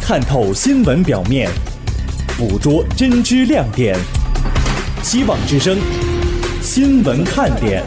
看透新闻表面，捕捉真知亮点。希望之声新闻看点。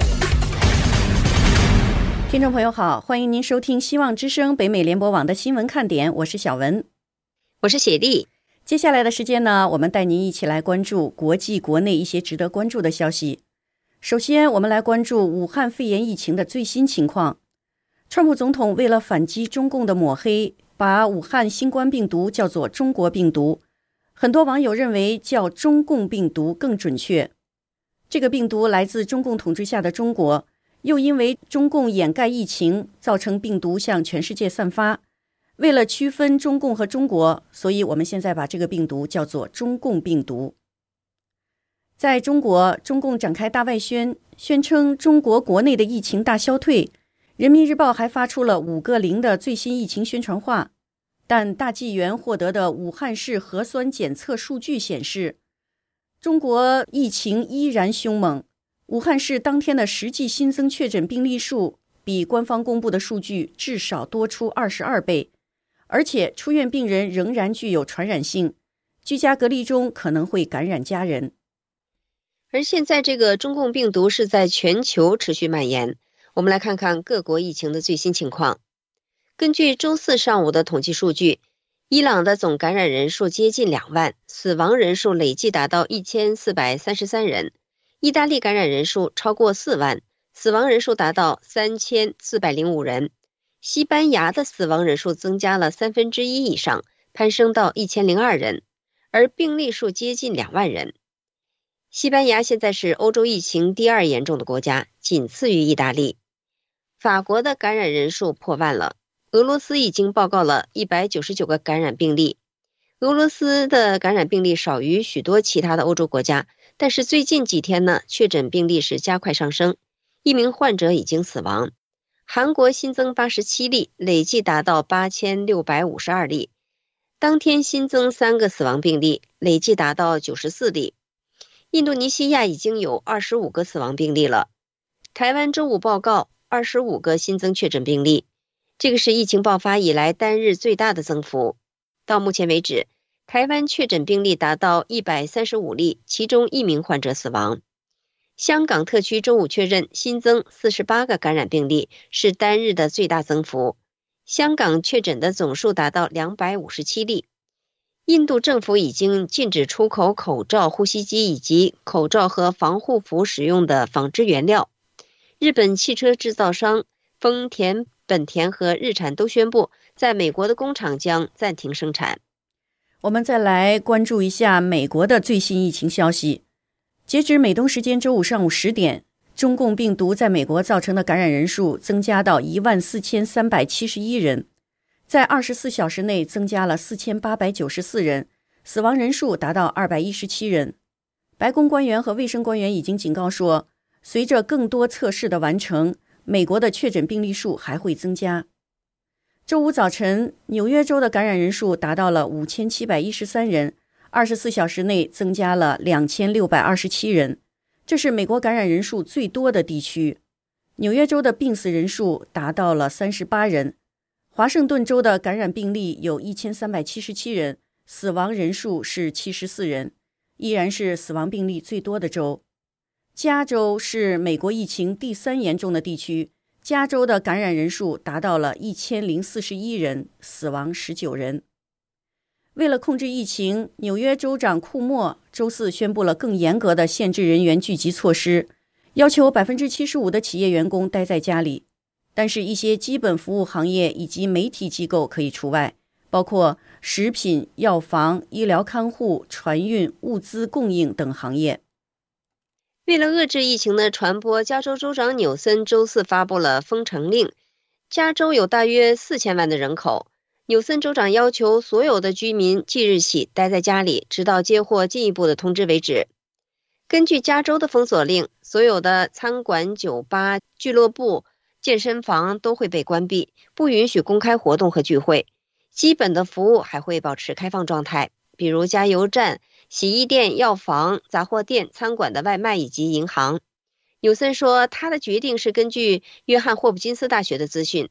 听众朋友好，欢迎您收听希望之声北美联播网的新闻看点，我是小文， 我是雪莉。 接下来的时间呢，我们带您一起来关注国际国内一些值得关注的消息。首先，我们来关注武汉肺炎疫情的最新情况。川普总统为了反击中共的抹黑，把武汉新冠病毒叫做中国病毒，很多网友认为叫中共病毒更准确。这个病毒来自中共统治下的中国，又因为中共掩盖疫情，造成病毒向全世界散发。为了区分中共和中国，所以我们现在把这个病毒叫做中共病毒。在中国，中共展开大外宣，宣称中国国内的疫情大消退。人民日报还发出了5个0的最新疫情宣传画，但大纪元获得的武汉市核酸检测数据显示，中国疫情依然凶猛。武汉市当天的实际新增确诊病例数比官方公布的数据至少多出22倍，而且出院病人仍然具有传染性，居家隔离中可能会感染家人。 而现在这个中共病毒是在全球持续蔓延。我们来看看各国疫情的最新情况。根据周四上午的统计数据，伊朗的总感染人数接近2万，死亡人数累计达到1433人。意大利感染人数超过4万，死亡人数达到3405人。西班牙的死亡人数增加了1/3以上，攀升到1002人，而病例数接近2万人。西班牙现在是欧洲疫情第2严重的国家，仅次于意大利。法国的感染人数破万了，俄罗斯已经报告了199个感染病例。俄罗斯的感染病例少于许多其他的欧洲国家，但是最近几天呢，确诊病例是加快上升，1名患者已经死亡。韩国新增87例，累计达到8652例。当天新增3个死亡病例，累计达到94例。印度尼西亚已经有25个死亡病例了。台湾周五报告25个新增确诊病例，这个是疫情爆发以来单日最大的增幅。到目前为止，台湾确诊病例达到135例，其中1名患者死亡。香港特区周五确认新增48个感染病例，是单日的最大增幅。香港确诊的总数达到257例。印度政府已经禁止出口口罩、呼吸机以及口罩和防护服使用的纺织原料。日本汽车制造商丰田、本田和日产都宣布，在美国的工厂将暂停生产。 我们再来关注一下美国的最新疫情消息。截止美东时间周五上午10点，中共病毒在美国造成的感染人数增加到14371人，在24小时内增加了4894人，死亡人数达到217人。白宫官员和卫生官员已经警告说，随着更多测试的完成，美国的确诊病例数还会增加。周五早晨，纽约州的感染人数达到了5713人，24小时内增加了2627人，这是美国感染人数最多的地区。纽约州的病死人数达到了38人。华盛顿州的感染病例有1377人，死亡人数是74人，依然是死亡病例最多的州。加州是美国疫情第3严重的地区，加州的感染人数达到了1041人，死亡19人。为了控制疫情，纽约州长库莫周四宣布了更严格的限制人员聚集措施，要求75%的企业员工待在家里，但是一些基本服务行业以及媒体机构可以除外，包括食品、药房、医疗看护、船运、物资供应等行业。 为了遏制疫情的传播，加州州长纽森周四发布了封城令。加州有大约4000万的人口，纽森州长要求所有的居民即日起待在家里，直到接获进一步的通知为止。根据加州的封锁令，所有的餐馆、酒吧、俱乐部、健身房都会被关闭，不允许公开活动和聚会。基本的服务还会保持开放状态，比如加油站、洗衣店、药房、杂货店、餐馆的外卖以及银行。纽森说，他的决定是根据约翰霍普金斯大学的资讯。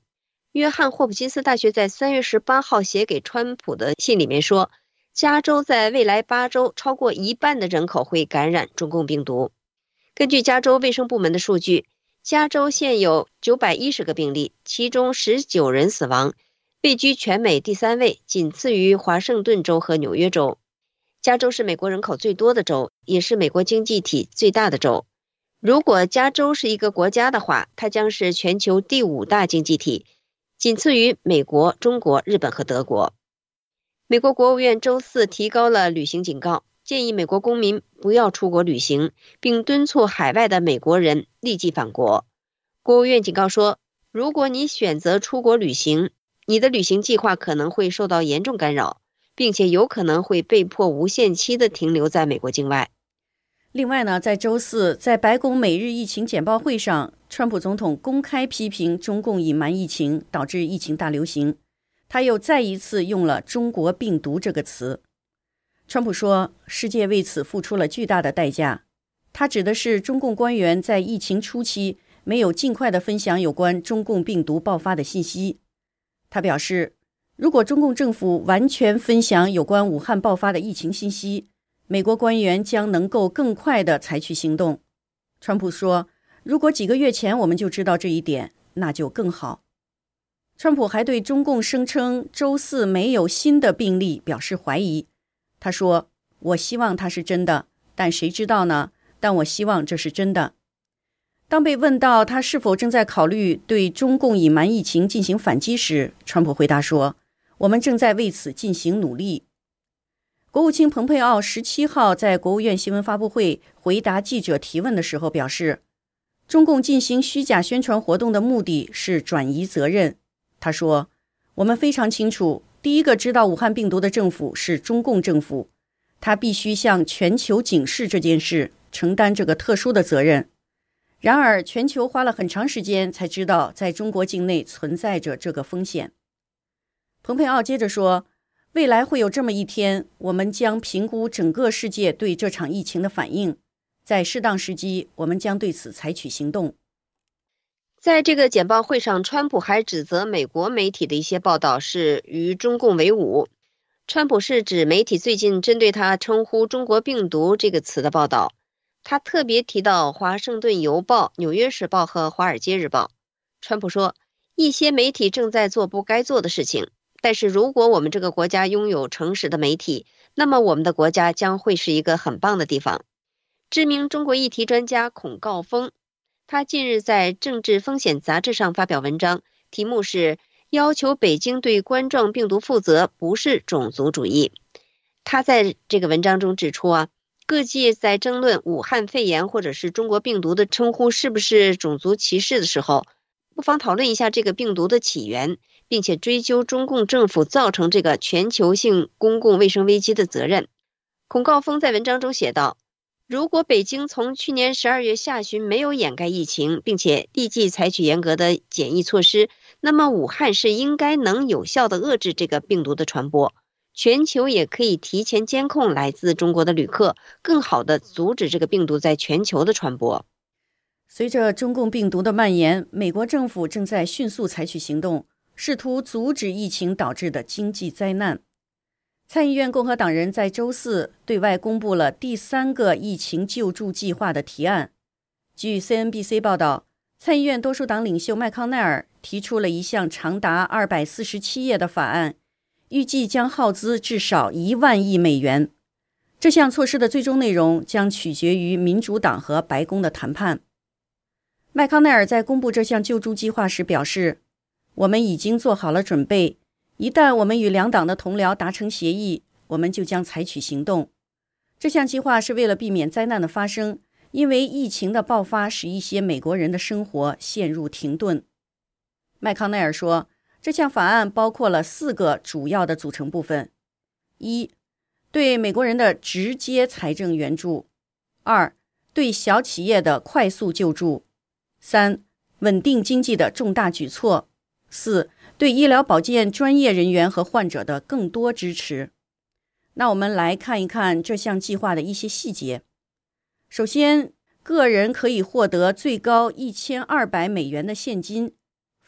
约翰霍普金斯大学在3月18号写给川普的信里面说，加州在未来8周超过1半的人口会感染中共病毒。根据加州卫生部门的数据，加州现有910个病例，其中19人死亡，位居全美第3位，仅次于华盛顿州和纽约州。加州是美国人口最多的州，也是美国经济体最大的州。如果加州是一个国家的话，它将是全球第5大经济体，仅次于美国、中国、日本和德国。美国国务院周4提高了旅行警告，建议美国公民不要出国旅行，并敦促海外的美国人立即返国。国务院警告说，如果你选择出国旅行，你的旅行计划可能会受到严重干扰，并且有可能会被迫无限期地停留在美国境外。 另外呢，在周4，在白宫每日疫情简报会上，川普总统公开批评中共隐瞒疫情，导致疫情大流行。他又再一次用了中国病毒这个词。川普说，世界为此付出了巨大的代价。他指的是中共官员在疫情初期没有尽快地分享有关中共病毒爆发的信息。他表示，如果中共政府完全分享有关武汉爆发的疫情信息，美国官员将能够更快地采取行动。川普说，如果几个月前我们就知道这一点，那就更好。川普还对中共声称周4没有新的病例表示怀疑。他说，我希望它是真的，但谁知道呢？但我希望这是真的。当被问到他是否正在考虑对中共隐瞒疫情进行反击时，川普回答说，我们正在为此进行努力。国务卿蓬佩奥17号在国务院新闻发布会回答记者提问的时候表示，中共进行虚假宣传活动的目的是转移责任。他说，我们非常清楚，第一个知道武汉病毒的政府是中共政府，他必须向全球警示这件事，承担这个特殊的责任。然而，全球花了很长时间才知道在中国境内存在着这个风险。蓬佩奥接着说，未来会有这么一天，我们将评估整个世界对这场疫情的反应，在适当时机，我们将对此采取行动。 在这个简报会上，川普还指责美国媒体的一些报道是与中共为伍。川普是指媒体最近针对他称呼中国病毒这个词的报道。他特别提到华盛顿邮报、纽约时报和华尔街日报。川普说，一些媒体正在做不该做的事情，但是如果我们这个国家拥有诚实的媒体，那么我们的国家将会是一个很棒的地方。知名中国议题专家孔誥烽，他近日在《政治风险》杂志上发表文章，题目是要求北京对冠状病毒负责不是种族主义。他在这个文章中指出各界在争论武汉肺炎或者是中国病毒的称呼是不是种族歧视的时候，不妨讨论一下这个病毒的起源，并且追究中共政府造成这个全球性公共卫生危机的责任。孔誥烽在文章中写道，如果北京从去年12月下旬没有掩盖疫情，并且立即采取严格的检疫措施，那么武汉是应该能有效地遏制这个病毒的传播。全球也可以提前监控来自中国的旅客，更好地阻止这个病毒在全球的传播。 随着中共病毒的蔓延，美国政府正在迅速采取行动，试图阻止疫情导致的经济灾难。参议院共和党人在周4对外公布了第3个疫情救助计划的提案。据 CNBC 报道，参议院多数党领袖麦康奈尔提出了一项长达247页的法案，预计将耗资至少1万亿美元。这项措施的最终内容将取决于民主党和白宫的谈判。麦康奈尔在公布这项救助计划时表示，我们已经做好了准备，一旦我们与两党的同僚达成协议，我们就将采取行动。这项计划是为了避免灾难的发生，因为疫情的爆发使一些美国人的生活陷入停顿。麦康奈尔说，这项法案包括了4个主要的组成部分：一、对美国人的直接财政援助；二、对小企业的快速救助；三、稳定经济的重大举措；四、对医疗保健专业人员和患者的更多支持。那我们来看一看这项计划的一些细节。首先，个人可以获得最高1200美元的现金，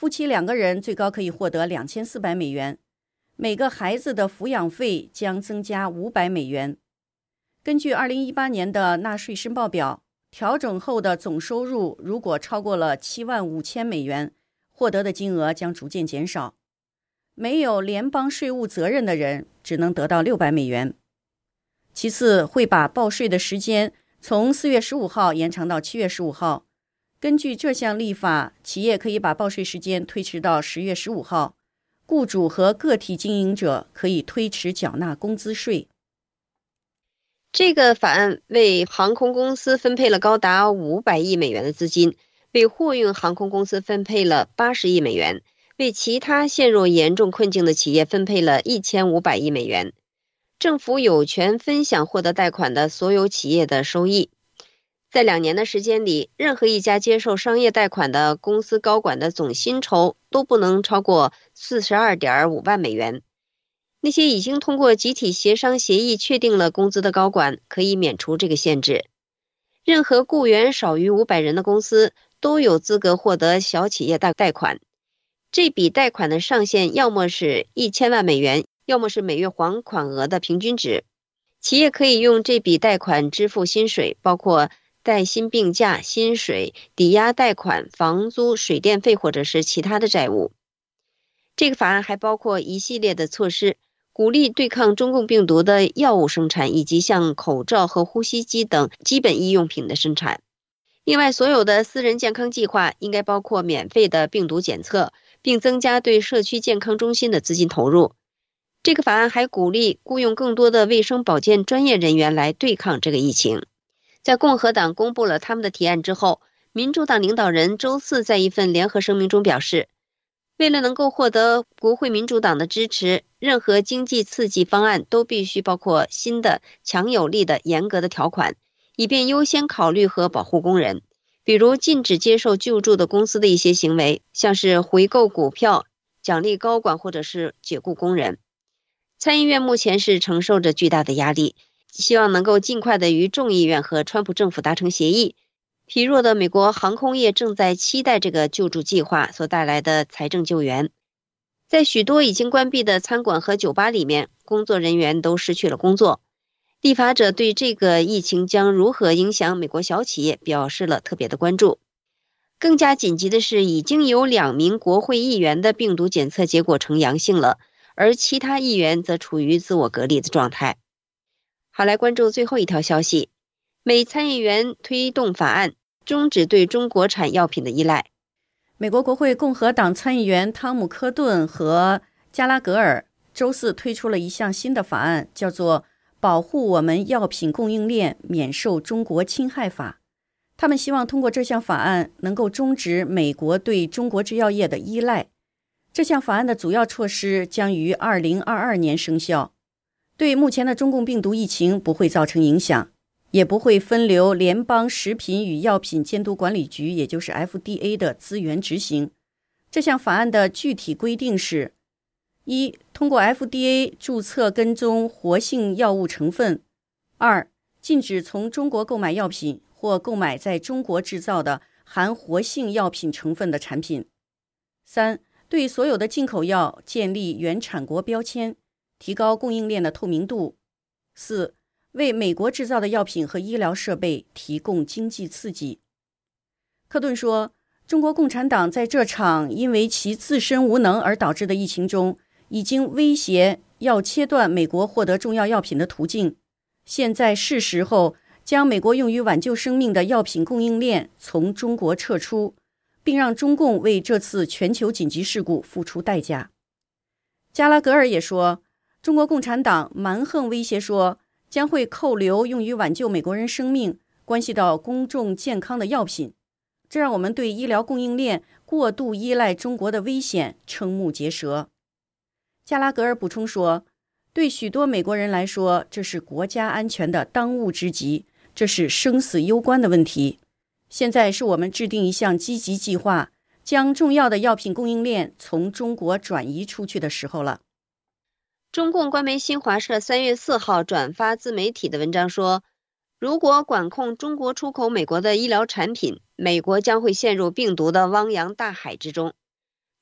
夫妻2个人最高可以获得2400美元，每个孩子的抚养费将增加500美元。根据2018年的纳税申报表，调整后的总收入如果超过了75000美元，获得的金额将逐渐减少。没有联邦税务责任的人只能得到600美元。其次，会把报税的时间从4月15号延长到7月15号。根据这项立法，企业可以把报税时间推迟到10月15号，雇主和个体经营者可以推迟缴纳工资税。 这个法案为航空公司分配了高达500亿美元的资金，为货运航空公司分配了80亿美元，为其他陷入严重困境的企业分配了1500亿美元。政府有权分享获得贷款的所有企业的收益。在2年的时间里，任何一家接受商业贷款的公司高管的总薪酬都不能超过42.5万美元。那些已经通过集体协商协议确定了工资的高管可以免除这个限制。任何雇员少于500人的公司都有资格获得小企业贷款。这笔贷款的上限要么是1000万美元，要么是每月还款额的平均值。企业可以用这笔贷款支付薪水，包括带薪病假、薪水、抵押贷款、房租、水电费或者是其他的债务。这个法案还包括一系列的措施，鼓励对抗中共病毒的药物生产，以及像口罩和呼吸机等基本医用品的生产。另外，所有的私人健康计划应该包括免费的病毒检测，并增加对社区健康中心的资金投入。这个法案还鼓励雇佣更多的卫生保健专业人员来对抗这个疫情。在共和党公布了他们的提案之后，民主党领导人周四在一份联合声明中表示，为了能够获得国会民主党的支持，任何经济刺激方案都必须包括新的、强有力的、严格的条款，以便优先考虑和保护工人，比如禁止接受救助的公司的一些行为，像是回购股票、奖励高管或者是解雇工人。参议院目前是承受着巨大的压力，希望能够尽快的与众议院和川普政府达成协议。疲弱的美国航空业正在期待这个救助计划所带来的财政救援。在许多已经关闭的餐馆和酒吧里面，工作人员都失去了工作。立法者对这个疫情将如何影响美国小企业表示了特别的关注。更加紧急的是，已经有2名国会议员的病毒检测结果呈阳性了，而其他议员则处于自我隔离的状态。好，来关注最后一条消息。美参议员推动法案，终止对中国产药品的依赖。 美国国会共和党参议员汤姆·科顿和加拉格尔周四推出了一项新的法案，叫做《保护我们药品供应链免受中国侵害法》。他们希望通过这项法案能够终止美国对中国制药业的依赖。这项法案的主要措施将于2022年生效，对目前的中共病毒疫情不会造成影响，也不会分流联邦食品与药品监督管理局，也就是 FDA 的资源执行。这项法案的具体规定是：一、通过 FDA 注册跟踪活性药物成分；二、禁止从中国购买药品或购买在中国制造的含活性药品成分的产品；三、对所有的进口药建立原产国标签，提高供应链的透明度；四、为美国制造的药品和医疗设备提供经济刺激。科顿说，中国共产党在这场因为其自身无能而导致的疫情中，已经威胁要切断美国获得重要药品的途径。现在是时候将美国用于挽救生命的药品供应链从中国撤出，并让中共为这次全球紧急事故付出代价。加拉格尔也说，中国共产党蛮横威胁说，将会扣留用于挽救美国人生命、关系到公众健康的药品，这让我们对医疗供应链过度依赖中国的危险瞠目结舌。加拉格尔补充说，对许多美国人来说，这是国家安全的当务之急，这是生死攸关的问题。现在是我们制定一项积极计划，将重要的药品供应链从中国转移出去的时候了。 中共官媒新华社3月4号转发自媒体的文章说，如果管控中国出口美国的医疗产品，美国将会陷入病毒的汪洋大海之中。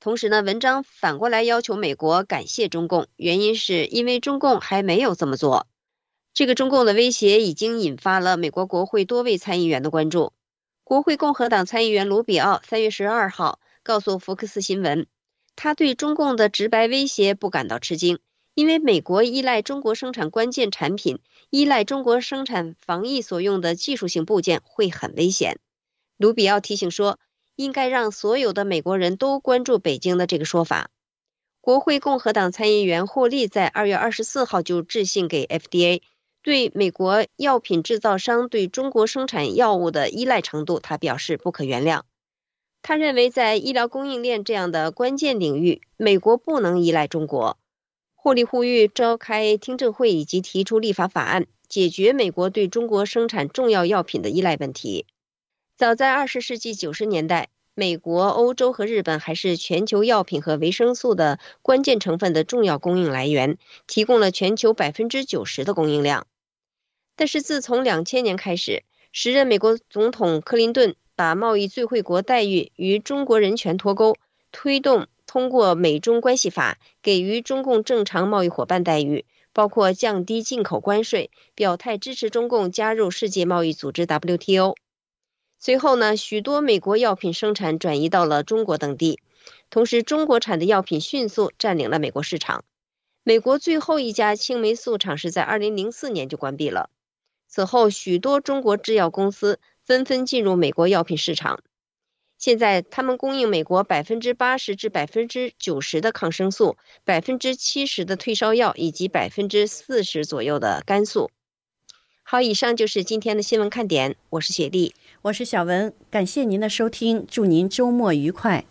同时呢，文章反过来要求美国感谢中共，原因是因为中共还没有这么做。这个中共的威胁已经引发了美国国会多位参议员的关注。国会共和党参议员卢比奥3月12号告诉福克斯新闻，他对中共的直白威胁不感到吃惊，因为美国依赖中国生产关键产品，依赖中国生产防疫所用的技术性部件会很危险。卢比奥提醒说，应该让所有的美国人都关注北京的这个说法。国会共和党参议员霍利在2月24号就致信给 FDA， 对美国药品制造商对中国生产药物的依赖程度，他表示不可原谅。他认为在医疗供应链这样的关键领域，美国不能依赖中国。霍利呼吁召开听证会以及提出立法法案，解决美国对中国生产重要药品的依赖问题。早在20世纪90年代，美国、欧洲和日本还是全球药品和维生素的关键成分的重要供应来源，提供了全球90%的供应量。但是自从2000年开始，时任美国总统克林顿把贸易最惠国待遇与中国人权脱钩，推动通过美中关系法给予中共正常贸易伙伴待遇，包括降低进口关税，表态支持中共加入世界贸易组织 WTO。随后呢，许多美国药品生产转移到了中国等地，同时中国产的药品迅速占领了美国市场。美国最后一家青霉素厂是在2004年就关闭了。此后，许多中国制药公司纷纷进入美国药品市场。现在，他们供应美国80%至90%的抗生素、70%的退烧药以及40%左右的肝素。好，以上就是今天的新闻看点，我是雪莉， 我是小文，感谢您的收听，祝您周末愉快。